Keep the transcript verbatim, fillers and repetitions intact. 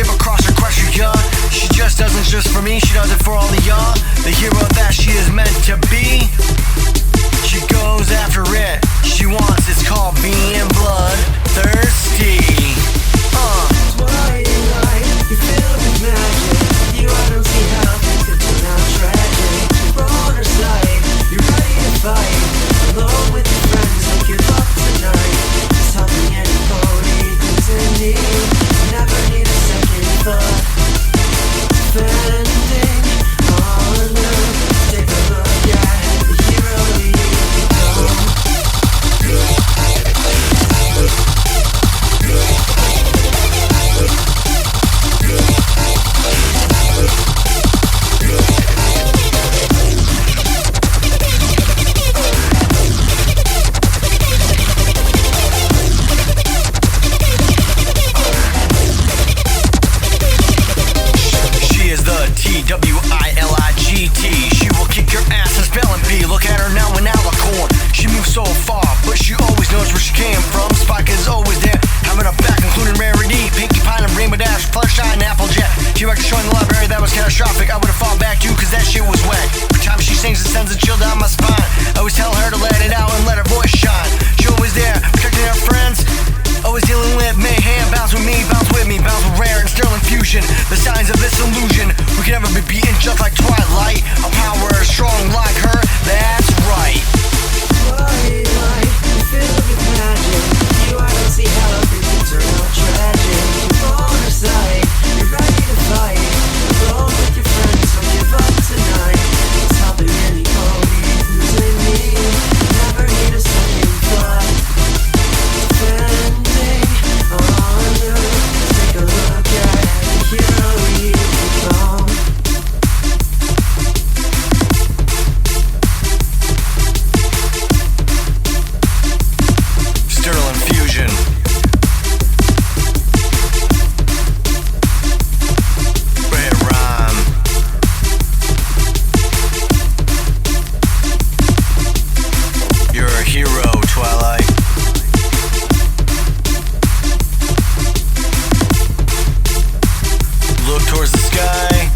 ship across her crush her, yeah. She just doesn't just for me, she does it for all of y'all. The hero that she is meant to be. She goes after it, she wants, it's called being bloodthirsty. Uh. Why you lie? You filled with magic. You I don't see how things could turn out tragic. You're on her side, you're ready to fight. Alone with your friends, don't give up tonight. Just tell me any pony who's in need. Never need a second thought. Defending honor. Take a look at the hero you become. T W I L I G T. She will kick your ass in spelling bee. Look at her now in Alicorn. She moves so far, but she always knows where she came from. Spike is always there, having a back, including Rarity, Pinkie Pie, and Rainbow Dash, Fluttershy, and Applejack. She wrecked a show in the library that was catastrophic. I would've fought back too, cause that shit was whack. Every time she sings, it sends a chill down my spine. I always tell her to let it out and let her voice shine. She always there, protecting her friends. Always dealing with mayhem, bounce with me, bounce with me, bounce with Rare and Sterling Fusion. The signs of this illusion, we can never be beaten just like Twilight. Our power is strong like her, that's right. Why lie? You filled with magic. You I don't see how things could turn out tragic. You're on her side, you're ready to fight. Alone with your friends, don't give up tonight. It's helping any pony who's in need. Never need a second thought. Defending honor. Take a look at the hero you become. Sterling Fusion. Red Rhyme. You're a hero, Twilight. Look towards the sky.